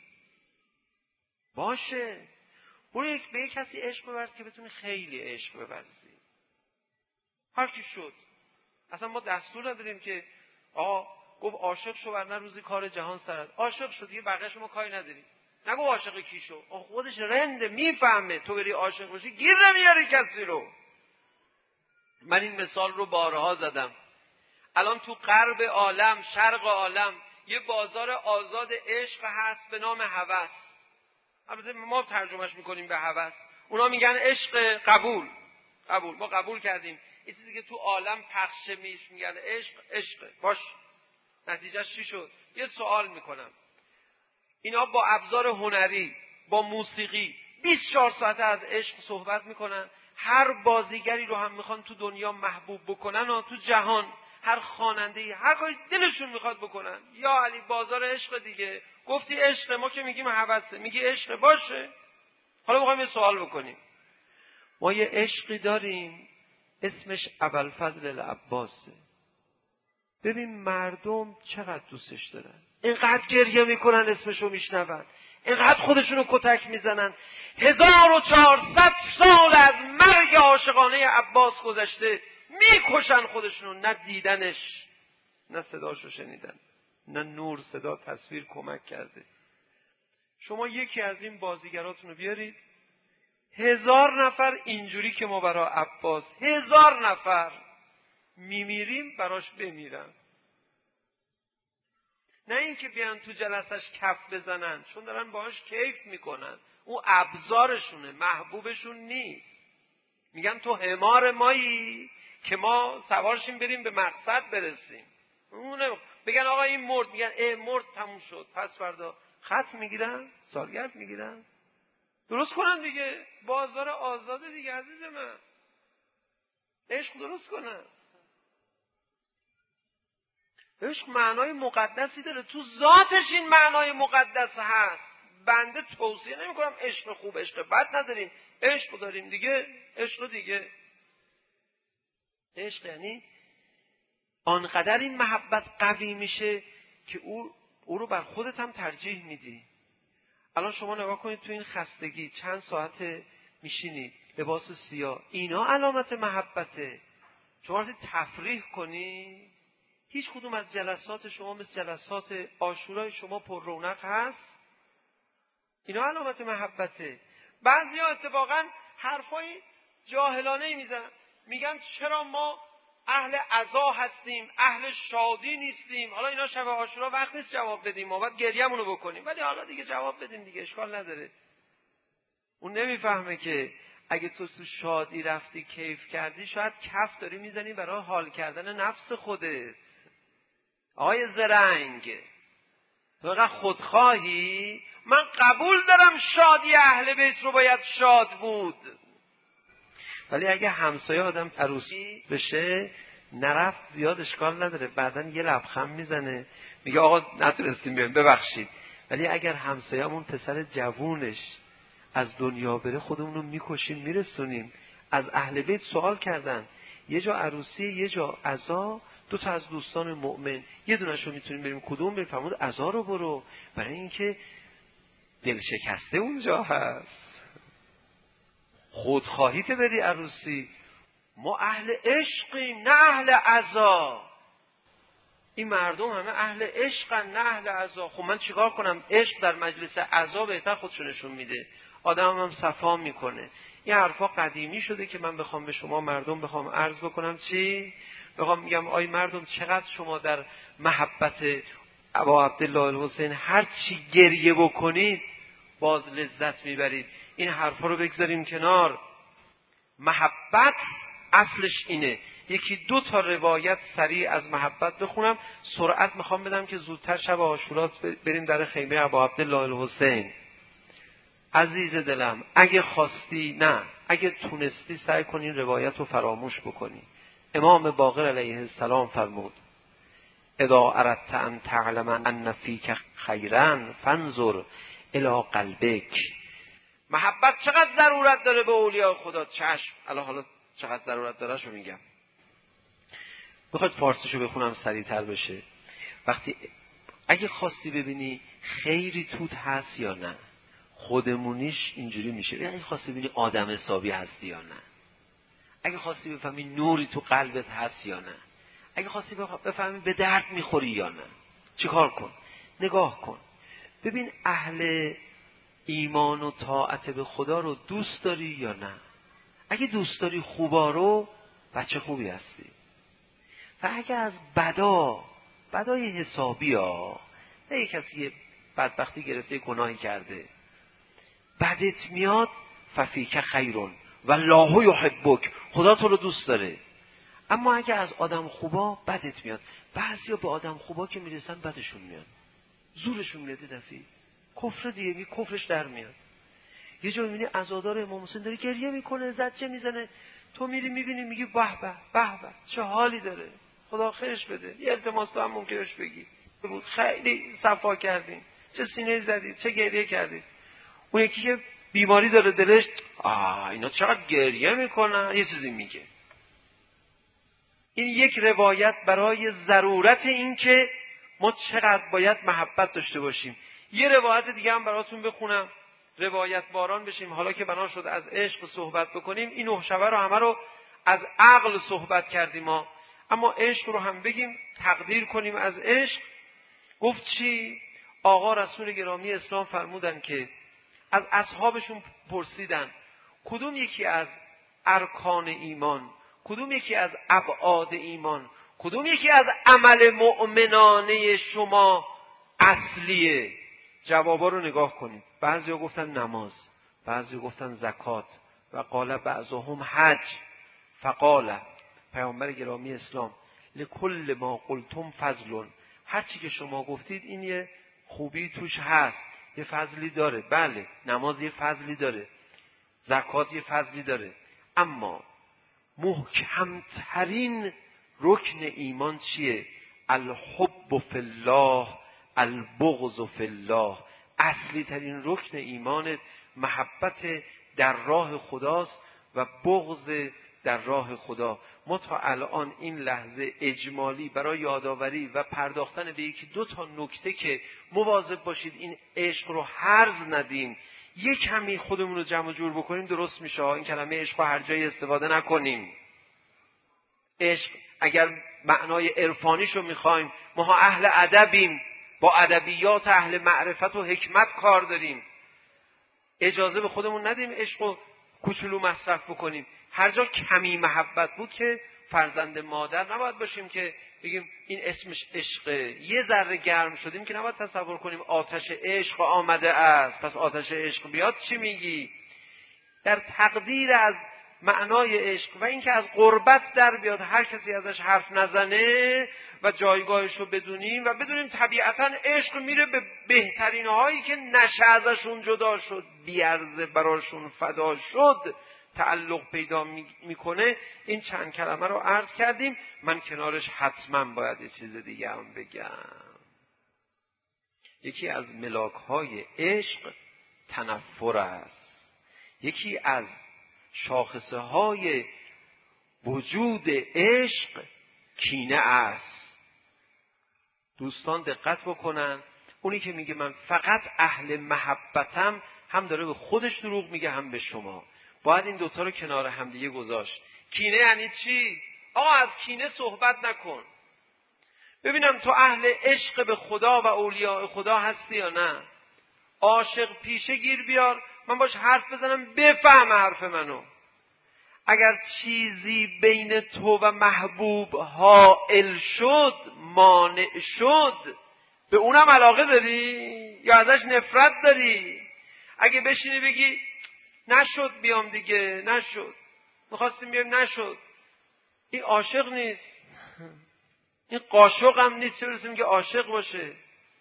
باشه برو یک به یک کسی عشق بورز که بتونی خیلی عشق بورزی. هر کی شد. اصلا ما دستور نداریم که آقا گفت عاشق شو ورنه روزی کار جهان سرت. عاشق شد دیگه بقیه شما کاری نداری. نگو عاشق کی شو. خودش رنده میفهمه تو بری عاشق بشی گیر نمیاری کسی رو. من این مثال رو بارها زدم. الان تو غرب عالم، شرق عالم یه بازار آزاد عشق هست به نام هوس. البته ما ترجمهش میکنیم به هوس. اونا میگن عشق قبول. قبول ما قبول کردیم. این چیزی که تو عالم پخش میش میگن عشق عشق. باش نتیجهش چی شد؟ یه سوال میکنم. اینا با ابزار هنری، با موسیقی بیست و چهار ساعته از عشق صحبت میکنن. هر بازیگری رو هم میخوان تو دنیا محبوب بکنن و تو جهان هر خواننده‌ای هر کاری دلشون میخواد بکنن. یا علی بازار عشق دیگه. گفتی عشق، ما که میگیم هوسه، میگی عشق باشه. حالا میخوایم یه سوال بکنیم. ما یه عشقی داریم اسمش ابوالفضل العباسه. ببین مردم چقدر دوستش دارن، اینقدر گریه میکنن اسمشو میشنون، اینقدر خودشونو کتک میزنن. هزار و چهارصد سال از مرگ عاشقانه عباس گذشته میکشن خودشونو. نه دیدنش، نه صداشو شنیدن، نه نور صدا تصویر کمک کرده. شما یکی از این بازیگراتونو بیارید، هزار نفر اینجوری که ما برای عباس هزار نفر میمیریم براش بمیرن. نه اینکه بیان تو جلسش کف بزنن، چون دارن باهاش کیف میکنن. او ابزارشونه، محبوبشون نیست. میگن تو حمار مایی که ما سوارشیم بریم به مقصد برسیم. اونه بگن آقا این مرد، میگن اه مرد تموم شد، پس فردا ختم میگیرن، سالگرد میگیرن. درست کنن دیگه، بازار آزاده دیگه عزیز من. عشق درست کنن. عشق معنای مقدسی داره، تو ذاتش این معنای مقدس هست. بنده توصیه نمی کنم عشق خوب عشق بد نداریم، عشق داریم دیگه. عشق دیگه، عشق یعنی آنقدر این محبت قوی میشه که او او رو بر خودت هم ترجیح میدی. الان شما نگاه کنید تو این خستگی چند ساعت میشینید لباس سیاه، اینا علامت محبته. شما وقتی تفریح کنی، هیچ کدوم از جلسات شما مثل جلسات عاشورای شما پر رونق هست؟ اینا علامت محبته. بعضیا اتفاقا حرفای جاهلانه میزنن، میگن چرا ما اهل عزا هستیم، اهل شادی نیستیم. حالا اینا شب عاشورا وقت نیست جواب بدیم، ما باید گریه‌مونو بکنیم، ولی حالا دیگه جواب بدیم دیگه، اشکال نداره. اون نمیفهمه که اگه تو تو شادی رفتی کیف کردی، شاید کف داری میزنی برای حال کردن نفس خودت. آقای زرنگ، تو اینقدر خودخواهی؟ من قبول دارم شادی اهل بیت رو باید شاد بود، ولی اگه همسایه آدم عروسی بشه نرفت زیاد اشکال نداره، بعدن یه لبخند میزنه میگه آقا نتونستیم بیایم ببخشید. ولی اگر همسایه‌مون پسر جوونش از دنیا بره خودمونو میکشیم میرسونیم. از اهل بیت سوال کردن، یه جا عروسی یه جا عزا، دو تا از دوستان مؤمن، یه دونه‌شو میتونیم بریم کدوم؟ بریم. فرمود عزا رو برو، برای اینکه دل شکسته اونجا هست. خودخواهیت بری عروسی. ما اهل عشقیم نه اهل عزا. این مردم همه اهل عشقن نه اهل عزا. خب من چیکار کنم؟ عشق در مجلس عزا بهتر خودشونشون میده، آدم هم صفا میکنه. این حرفا قدیمی شده که من بخوام به شما مردم بخوام عرض بکنم چی؟ بخوام میگم آی مردم چقدر شما در محبت ابا عبدالله الحسین هر چی گریه بکنید باز لذت میبرید. این حرفا رو بگذاریم کنار. محبت اصلش اینه. یکی دو تا روایت سریع از محبت بخونم، سرعت میخوام بدم که زودتر شب عاشورا بریم در خیمه ابا عبدالله الحسین. عزیز دلم، اگه خواستی، نه اگه تونستی سعی کن این روایت رو فراموش بکنی. امام باقر علیه السلام فرمود اذا اردت ان تعلم ان فیک خیرا فانظر الی قلبک. محبت چقدر ضرورت داره به اولیاء خدا. چشم، الان حالا چقدر ضرورت داره شو میگم. میخواد فارسیشو بخونم سریعتر بشه. وقتی اگه خواستی ببینی خیری توت هست یا نه، خودمونیش اینجوری میشه. اگه خواستی ببینی آدم حسابی هستی یا نه، اگه خواستی بفهمی نوری تو قلبت هست یا نه، اگه خواستی بفهمی به درد میخوری یا نه، چیکار کن؟ نگاه کن ببین اهل ایمان و طاعت به خدا رو دوست داری یا نه. اگه دوست داری خوبا رو، بچه خوبی هستی. و اگه از بدا، بدای حسابی ها، نه یک کسی که بدبختی گرفته گناهی کرده، بدت میاد، ففیک خیرون والله یحبک، خدا تو رو دوست داره. اما اگه از آدم خوبا بدت میاد، بعضیا به آدم خوبا که میرسن بدشون میاد، زورشون میاد، دفعی کفر دیگه می کفرش در میاد. یه جا میبینی عزادار امام حسین داره گریه میکنه، زجه میزنه، تو میری میبینی میگی به به به به چه حالی داره، خدا خیرش بده. یه التماس تو هم ممکنش بگی بود، خیلی صفا کردین، چه سینه زدید، چه گریه کردید. اون یکی که بیماری داره دلش، آه اینا چقدر گریه میکنن، یه چیزی میگه. این یک روایت برای ضرورت این که ما چقدر باید محبت داشته باشیم. یه روایت دیگه هم براتون بخونم، روایت باران بشیم. حالا که بنا شد از عشق صحبت بکنیم، این نه شبه رو همه رو از عقل صحبت کردیم ما، اما عشق رو هم بگیم، تقدیر کنیم از عشق. گفت چی؟ آقا رسول گرامی اسلام فرمودن که از اصحابشون پرسیدن کدوم یکی از ارکان ایمان، کدوم یکی از ابعاد ایمان، کدوم یکی از عمل مؤمنانه شما اصلیه؟ جوابا رو نگاه کنید. بعضیا گفتن نماز، بعضیا گفتن زکات، و قال بعضهم حج. فقال پیامبر گرامی اسلام لکل ما قلتم فضل، هر چی که شما گفتید این یه خوبی توش هست، یه فضلی داره. بله، نماز یه فضلی داره، زکات یه فضلی داره، اما محکمترین رکن ایمان چیه؟ الحب فی الله البغض فی الله. اصلی ترین رکن ایمان محبت در راه خداست و بغض در راه خدا. ما تا الان این لحظه اجمالی برای یادآوری و پرداختن به یکی دو تا نکته که مواظب باشید این عشق رو هرز ندیم، یک کمی خودمون رو جمع جور بکنیم درست میشه. این کلمه عشق رو هر جایی استفاده نکنیم. عشق اگر معنای عرفانیشو میخوایم، ما اهل ادبیم، با ادبیات اهل معرفت و حکمت کار داریم. اجازه به خودمون ندیم عشقو کوچولو مصرف بکنیم. هر جا کمی محبت بود که فرزند مادر نباید باشیم که بگیم این اسمش عشقه. یه ذره گرم شدیم که نباید تصور کنیم آتش عشق آمده است، پس آتش عشق بیاد چی میگی؟ در تقدیر از معنای عشق و اینکه از قربت در بیاد، هر کسی ازش حرف نزنه و جایگاهش رو بدونیم و بدونیم طبیعتاً عشق میره به بهترین هایی که نشه ازشون جدا شد، بیارزه براشون فدا شد، تعلق پیدا میکنه. این چند کلمه رو عرض کردیم. من کنارش حتما باید یه چیز دیگه هم بگم. یکی از ملاک های عشق تنفر است. یکی از شاخصه های وجود عشق کینه است. دوستان دقت بکنن، اونی که میگه من فقط اهل محبتم، هم داره به خودش دروغ میگه هم به شما. باید این دوتا رو کنار هم دیگه گذاشت. کینه یعنی چی؟ آقا از کینه صحبت نکن. ببینم تو اهل عشق به خدا و اولیاء خدا هستی یا نه. عاشق پیشه گیر بیار، من باش حرف بزنم بفهم حرف منو. اگر چیزی بین تو و محبوب حائل شد، مانع شد، به اونم علاقه داری یا ازش نفرت داری؟ اگه بشینی بگی نشد بیام دیگه، نشد، میخواستیم بیایم نشد. این عاشق نیست، این قاشق هم نیست، چه برسیم که عاشق باشه.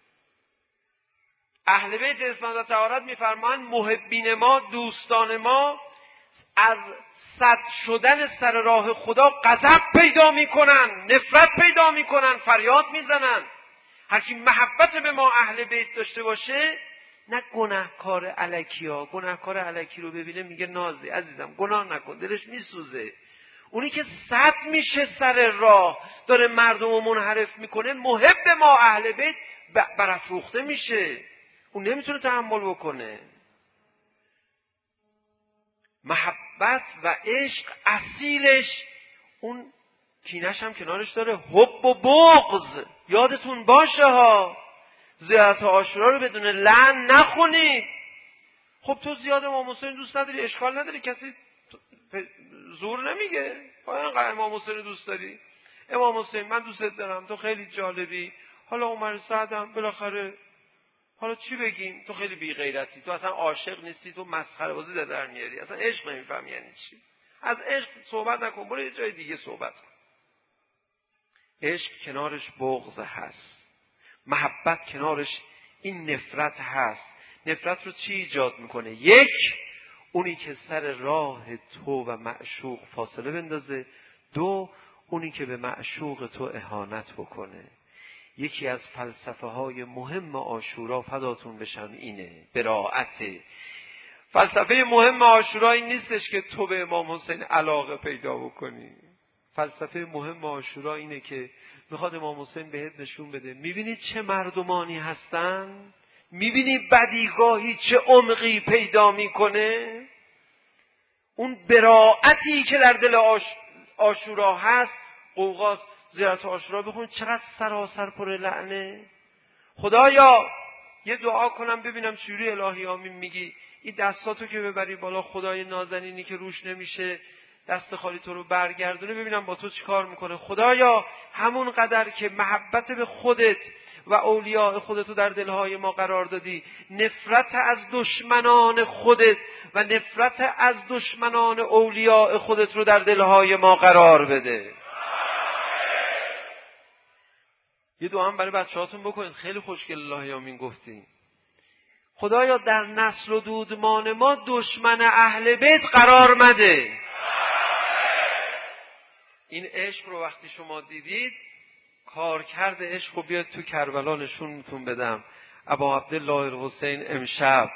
اهل بیت اسمت و طهارت میفرمایند محبین ما، دوستان ما، از سد شدن سر راه خدا غضب پیدا میکنن، نفرت پیدا میکنن، فریاد میزنن. هر کی محبت به ما اهل بیت داشته باشه، نه گناهکار الکی ها، گناهکار الکی رو ببینه میگه نازی عزیزم گناه نکن، دلش میسوزه. اونی که سد میشه سر راه داره مردم رو منحرف میکنه، محب ما اهل بیت برافروخته میشه، اون نمیتونه تحمل بکنه. محبت و عشق اصیلش اون کینش هم کنارش داره، حب و بغض. یادتون باشه ها، زیارت عاشورا رو بدون لعن نخونید. خب تو زیاد امام حسین دوست نداری، اشکال نداری، کسی زور نمیگه. باید امام حسین دوست داری، امام حسین من دوستت دارم، تو خیلی جالبی، حالا عمر سعدم بالاخره، حالا چی بگیم، تو خیلی بی غیرتی، تو اصلا عاشق نیستی، تو مسخره بازی در در میاری، اصلا عشق نمیفهمی یعنی چی. از عشق صحبت نکن، برو یه جای دیگه صحبت کن. عشق کنارش بغض هست، محبت کنارش این نفرت هست. نفرت رو چی ایجاد میکنه؟ یک، اونی که سر راه تو و معشوق فاصله بندازه. دو، اونی که به معشوق تو اهانت بکنه. یکی از فلسفه های مهم عاشورا، فداتون بشم، اینه براءت. فلسفه مهم عاشورا این نیستش که تو به امام حسین علاقه پیدا بکنی. فلسفه مهم عاشورا اینه که میخواد امام حسین بهت نشون بده میبینی چه مردمانی هستن، میبینی بدیگاهی چه عمقی پیدا میکنه. اون براءتی که در دل آش... عاشورا هست. قوقاس زیارت عاشورا بخونید چقدر سراسر پر لعنه. خدایا یه دعا کنم ببینم چجوری الهی آمین میگی، این دستاتو که ببری بالا، خدای نازنینی که روش نمیشه دست خالی تو رو برگردونه، ببینم با تو چی کار میکنه. خدایا همون قدر که محبت به خودت و اولیاء خودتو در دلهای ما قرار دادی، نفرت از دشمنان خودت و نفرت از دشمنان اولیاء خودت رو در دلهای ما قرار بده. یه دعا هم برای بچه‌هاتون بکنید، خیلی خوشگل الهی آمین گفتین. خدایا در نسل و دودمان ما دشمن اهل بیت قرار مده. این عشق رو وقتی شما دیدید، کارکرد عشق رو بیاد تو کربلا نشونتون بدم. ابا عبدالله الحسین امشب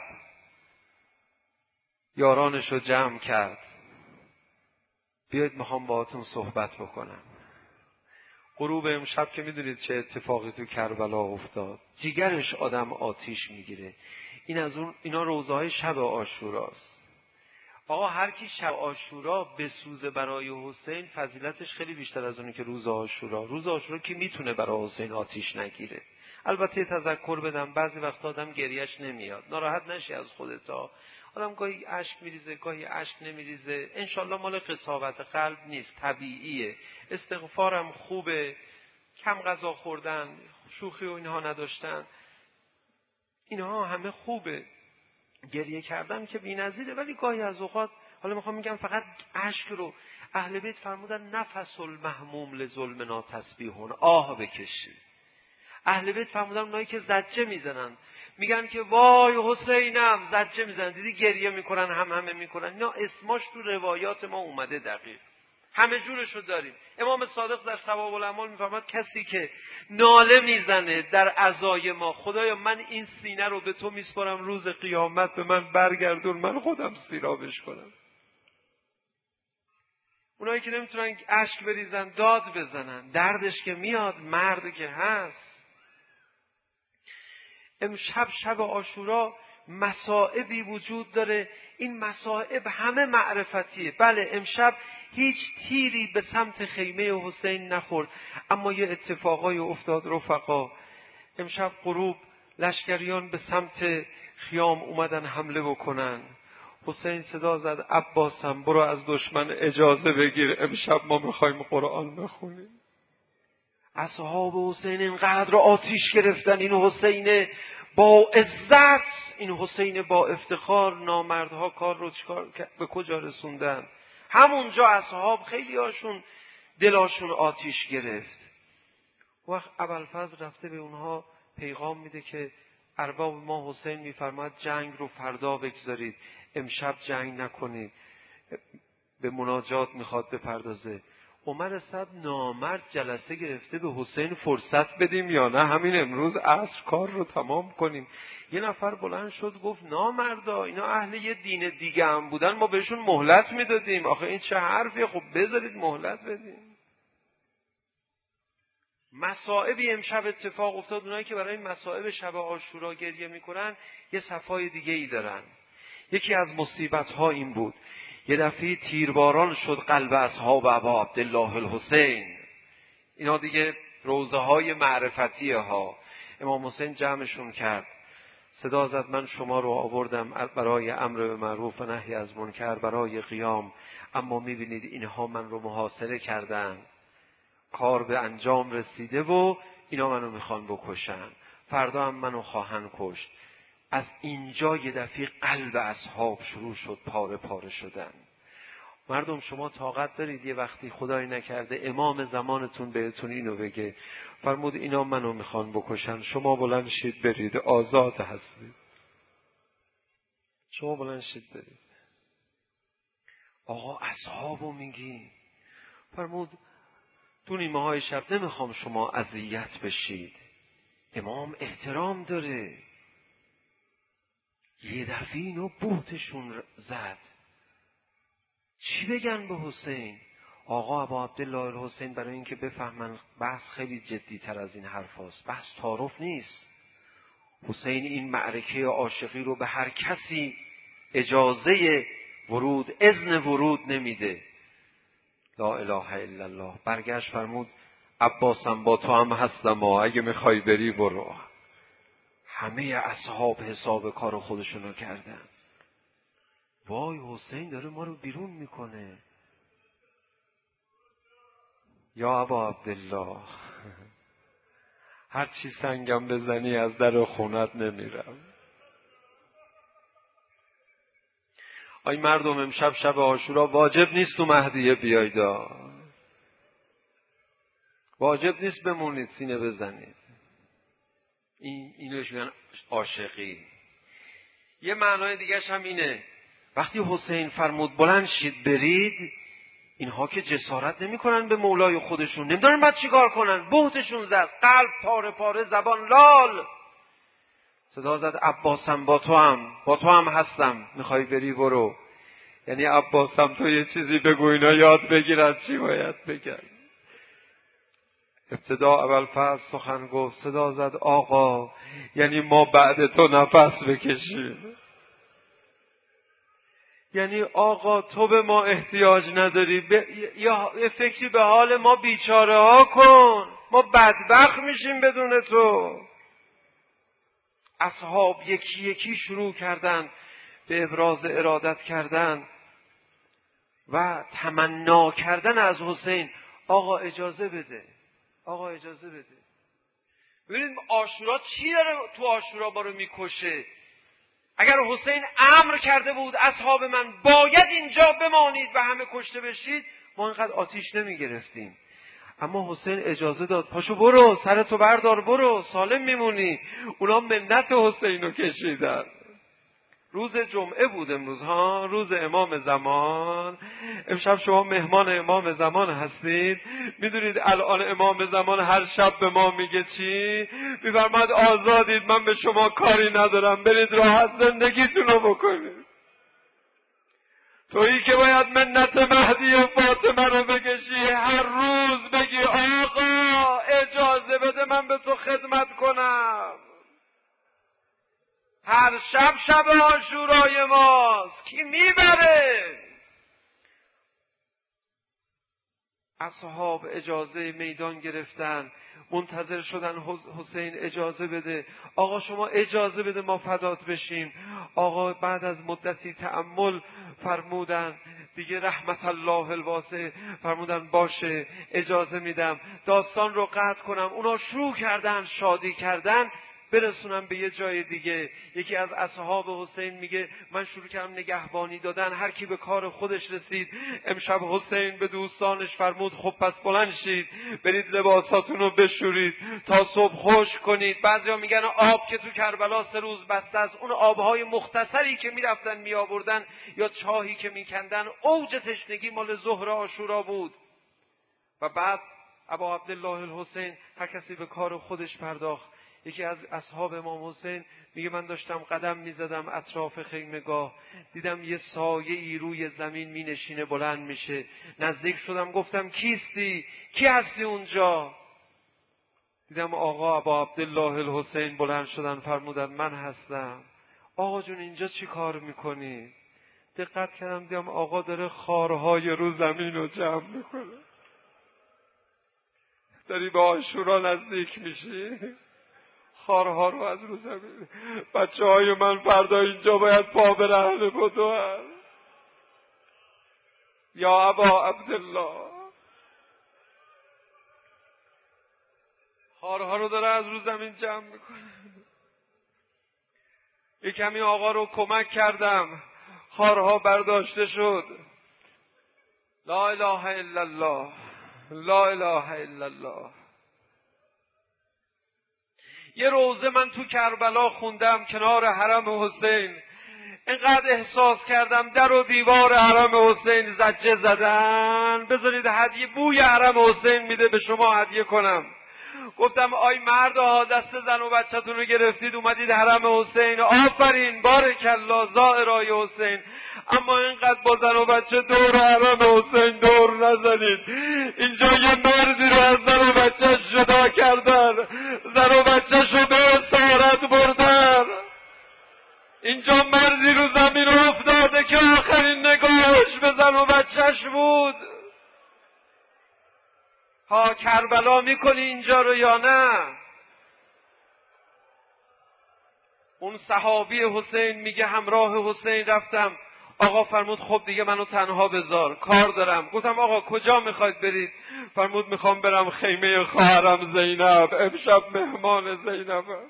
یارانش رو جمع کرد، بیاید میخوام باهاتون صحبت بکنم. غروب امشب که میدونید چه اتفاقی تو کربلا افتاد، جیگرش آدم آتیش میگیره. این از اون اینا روزهای شب عاشوراست. آقا هر کی شب عاشورا بسوزه برای حسین، فضیلتش خیلی بیشتر از اونی که روز عاشورا. روز عاشورا کی میتونه برای حسین آتیش نگیره؟ البته تذکر بدم، بعضی وقت آدم گریهش نمیاد، ناراحت نشی از خودت ها. آدم گاهی اشک میریزه گاهی اشک نمیریزه، انشالله مال قساوت قلب نیست، طبیعیه. استغفارم خوبه، کم غذا خوردن، شوخی و اینها نداشتن، اینها همه خوبه. گریه کردن که بی‌نظیره، ولی گاهی از اوقات، حالا میخوام میگم فقط اشک رو، اهل بیت فرمودن نفس المحموم لظلمنا تسبیحون، آه بکشی. اهل بیت فرمودن اونایی که زجه میزنن، میگن که وای حسینم، زجه میزنن، دیدی گریه میکنن، هم همه میکنن. اینا اسماش تو روایات ما اومده دقیق، همه جورشو داریم. امام صادق در ثواب الاعمال میفرماد کسی که ناله میزنه در عزای ما، خدایا من این سینه رو به تو میسپارم، روز قیامت به من برگردون، من خودم سیرابش کنم. اونایی که نمیتونن اشک بریزن، داد بزنن، دردش که میاد، مرد که هست. امشب شب عاشورا مصائبی وجود داره، این مصائب همه معرفتیه. بله امشب هیچ تیری به سمت خیمه حسین نخورد، اما یه اتفاقای افتاد رفقا. امشب غروب لشکریان به سمت خیام اومدن حمله بکنن. حسین صدا زد عباسم برو از دشمن اجازه بگیر، امشب ما میخوایم قرآن بخونیم. اصحاب حسین اینقدر آتیش گرفتن، این حسین با عزت، این حسین با افتخار، نامردها کار رو چکار به کجا رسوندن؟ همونجا اصحاب خیلی هاشون دلاشون آتیش گرفت. وقت ابوالفضل رفته به اونها پیغام میده که ارباب ما حسین میفرماد جنگ رو فردا بگذارید، امشب جنگ نکنید، به مناجات میخواد بپردازه. عمر صاحب نامرد جلسه گرفته به حسین فرصت بدیم یا نه همین امروز عصر کار رو تمام کنیم. یه نفر بلند شد گفت نامردا، اینا اهل یه دین دیگه هم بودن، ما بهشون مهلت میدادیم، آخه این چه حرفیه، خب بذارید مهلت بدیم. مصائبی امشب اتفاق افتاد. اونایی که برای مصائب شب عاشورا گریه میکنن یه صفای دیگه ای دارن. یکی از مصیبت ها این بود، یه دفعه تیرباران شد قلب اصحاب ابا عبدالله الحسین. اینا دیگه روزه های معرفتی ها. امام حسین جمعشون کرد، صدا زد من شما رو آوردم برای امر به معروف و نهی از منکر، برای قیام، اما میبینید اینها من رو محاصره کردن، کار به انجام رسیده و اینا منو میخوان بکشن، فردا هم منو خواهن کشت. از اینجا یه دفعه قلب اصحاب شروع شد پاره پاره شدن. مردم شما طاقت دارید یه وقتی خدای نکرده امام زمانتون بهتون اینو بگه، فرمود اینا منو میخوان بکشن، شما بلند شید برید، آزاد هستید، شما بلند شید برید. آقا اصحابو میگی، فرمود تو نیمه های شب نمیخوام شما اذیت بشید، امام احترام داره. یه دفعه اینو بوتشون زد، چی بگن به حسین؟ آقا ابا عبدالله الحسین برای اینکه بفهمن بحث خیلی جدی تر از این حرف هست، بحث تعارف نیست. حسین این معرکه عاشقی رو به هر کسی اجازه ورود، اذن ورود نمیده. لا اله الا الله. برگشت فرمود عباسم با تو هم هستم، اگه میخوای بری برو. همه اصحاب حساب کار خودشونو کردن. وای حسین داره ما رو بیرون میکنه. یا ابا عبدالله هر چی سنگم بزنی از در خونت نمیرم. آی مردم امشب شب عاشورا واجب نیست تو مهدیه بیایدا، واجب نیست بمونید سینه بزنید. این اینوش میگن عاشقی. یه معنای دیگه‌ش هم اینه، وقتی حسین فرمود بلند شید برید، اینها که جسارت نمی کنن به مولای خودشون، نمیدونن بعد چی کار کنن. بهتشون زد، قلب پاره پاره، زبان لال. صدا زد عباسم با تو هم با تو هم هستم، میخوای بری برو. یعنی عباسم تو یه چیزی بگو اینا یاد بگیرن چی باید بگن. ابتدا ابوالفضل سخن گفت، صدا زد آقا یعنی ما بعد تو نفس بکشیم، یعنی آقا تو به ما احتیاج نداری، ب... یا یه فکری به حال ما بیچاره ها کن، ما بدبخت میشیم بدون تو. اصحاب یکی یکی شروع کردن به ابراز ارادت کردن و تمنا کردن از حسین، آقا اجازه بده، آقا اجازه بده. ببینید عاشورا چی داره تو عاشورا ما رو میکشه. اگر حسین امر کرده بود اصحاب من باید اینجا بمانید و همه کشته بشید، ما اینقدر آتیش نمی گرفتیم. اما حسین اجازه داد، پاشو برو، سرتو بردار برو، سالم میمونی. اونا منت حسین رو کشیدن. روز جمعه بود امروز ها، روز امام زمان. امشب شما مهمان امام زمان هستید. میدونید الان امام زمان هر شب به ما میگه چی؟ میفرماد آزادید، من به شما کاری ندارم، برید راحت زندگیتون رو بکنید. تویی که باید منت مهدی فاطمه رو بکشی، هر روز بگی آقا اجازه بده من به تو خدمت کنم. هر شب شب عاشورای ماست، کی میبره؟ اصحاب اجازه میدان گرفتن، منتظر شدن حسین اجازه بده. آقا شما اجازه بده ما فدات بشیم. آقا بعد از مدتی تأمل فرمودن دیگه، رحمت الله الواسع، فرمودن باشه اجازه میدم، داستان رو قطع کنم. اونا شروع کردن شادی کردن برسونم به یه جای دیگه. یکی از اصحاب حسین میگه من شروع کردم نگهبانی دادن، هر کی به کار خودش رسید. امشب حسین به دوستانش فرمود خب پس بلند شید برید لباساتون رو بشورید تا صبح خشک کنید. بعضیا میگن آب که تو کربلا سه روز بسته است، اون آبهای مختصری که میرفتن میآوردن یا چاهی که میکندن، اوج تشنگی مال ظهر عاشورا بود. و بعد ابا عبدالله الحسین هر کسی به کار خودش پرداخت. یکی از اصحاب امام حسین میگه من داشتم قدم میزدم اطراف خیمه‌گاه، دیدم یه سایه ای روی زمین مینشینه بلند میشه. نزدیک شدم گفتم کیستی؟ کی هستی اونجا؟ دیدم آقا ابا عبدالله الحسین بلند شدن فرمودن من هستم. آقا جون اینجا چی کار میکنی؟ دقت کردم دیدم آقا داره خارهای رو زمین رو جمع میکنه. داری به عاشورا نزدیک میشی؟ خارها رو از رو زمین. بچه های من فردا اینجا باید پا به رهن بدوئن. یا ابا عبدالله، خارها رو داره از رو زمین جمع میکنه. یک کمی آقا رو کمک کردم، خارها برداشته شد. لا اله الا الله، لا اله الا الله. یه روزه من تو کربلا خوندم کنار حرم حسین، اینقدر احساس کردم در و دیوار حرم حسین زجه زدن. بذارید هدیه، بوی حرم حسین میده به شما هدیه کنم. گفتم آی مردا دست زن و بچه‌تون رو گرفتید اومدید حرم حسین، آفرین بارک الله زائرای حسین، اما اینقدر با زن و بچه دور حرم حسین دور نزنید. اینجا یه مردی رو از زن و بچه‌ش جدا کردن، زن و بچه‌ش رو به اسارت بردن. اینجا مردی رو زمین افتاده که آخرین نگاهش به زن و بچه‌ش بود. ها کربلا میکنی اینجا رو یا نه؟ اون صحابی حسین میگه همراه حسین رفتم. آقا فرمود خب دیگه منو تنها بذار، کار دارم. گفتم آقا کجا میخواید برید؟ فرمود میخوام برم خیمه خواهرم زینب، امشب مهمان زینبم.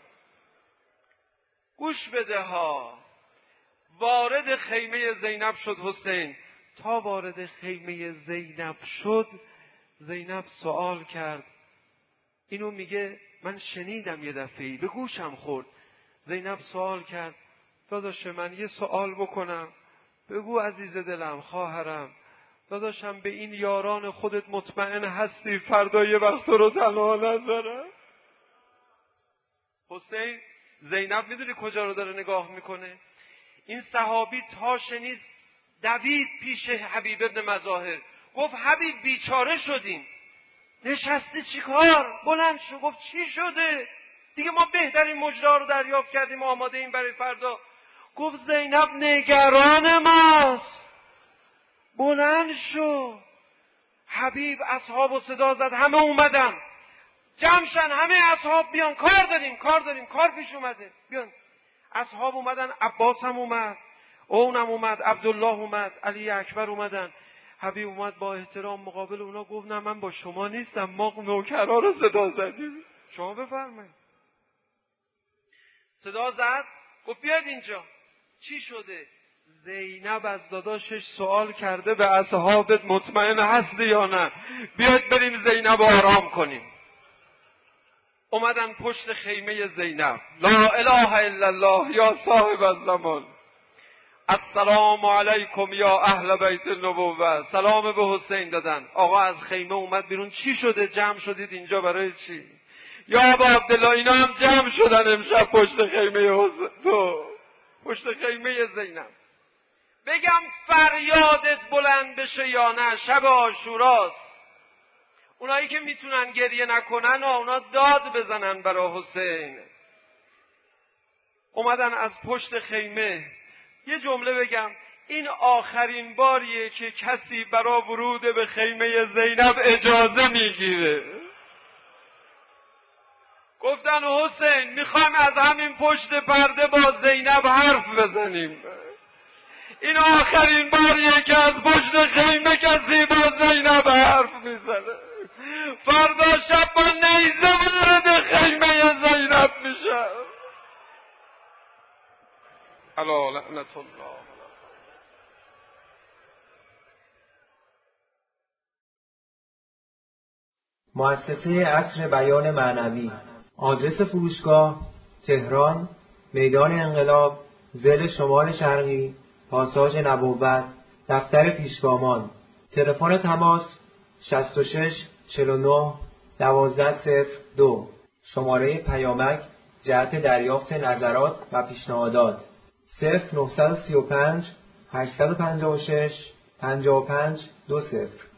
گوش بده ها. وارد خیمه زینب شد حسین. تا وارد خیمه زینب شد، زینب سوال کرد. اینو میگه من شنیدم یه دفعی به گوشم خورد. زینب سوال کرد داداش من یه سوال بکنم؟ بگو عزیز دلم خواهرم. داداشم به این یاران خودت مطمئن هستی فردا یه وقت رو تنها نذارم؟ حسین زینب میدونی کجا رو داره نگاه میکنه؟ این صحابی تا شنید دوید پیش حبیب ابن مظاهر، گفت حبیب بیچاره شدیم. نشستی چی کار؟ بلند شو. گفت چی شده؟ دیگه ما بهترین مجرا رو دریافت کردیم، آماده این برای فردا. گفت زینب نگران ماست. بلند شو. حبیب اصحاب و صدا زد، همه اومدن. جمعشن همه اصحاب، بیان کار داریم کار داریم کار پیش اومده، بیان. اصحاب اومدن، عباس هم اومد، اونم اومد، عبدالله اومد، علی اکبر اومدن. حبیب اومد با احترام مقابل اونا گفت نه من با شما نیستم، ما نوکرا رو صدا زدیم، شما بفرمایید. صدا زد، گفت بیاید اینجا. چی شده؟ زینب از داداشش سوال کرده به اصحابت مطمئن هستی یا نه؟ بیاید بریم زینب آرام کنیم. اومدن پشت خیمه زینب. لا اله الا الله یا صاحب الزمان، السلام علیکم یا اهل بیت النبوه. سلام به حسین دادن. آقا از خیمه اومد بیرون. چی شده جمع شدید اینجا برای چی؟ یا ابا عبدالله اینا هم جمع شدن امشب پشت خیمه حسین تو، پشت خیمه زینب. بگم فریادت بلند بشه یا نه؟ شب عاشوراست. اونایی که میتونن گریه نکنن و اونا داد بزنن برای حسین. اومدن از پشت خیمه. یه جمله بگم، این آخرین باریه که کسی برای ورود به خیمه زینب اجازه میگیره. گفتن حسین میخوایم از همین پشت پرده با زینب حرف بزنیم. این آخرین باریه که از پشت خیمه کسی با زینب حرف میزنه. فردا شب با نیزه وارد خیمه زینب میشه. الا لعنت الله. مؤسسه عصر بیان معنوی. آدرس فروشگاه: تهران، میدان انقلاب، ضلع شمال شرقی، پاساژ نبوت، دفتر پیشگامان. تلفن تماس: شصت و شش چهل و نه دوازده صفر دو. شماره پیامک جهت دریافت نظرات و پیشنهادات: صفر نه سه پنج هشت پنج شش پنج پنج دو صفر.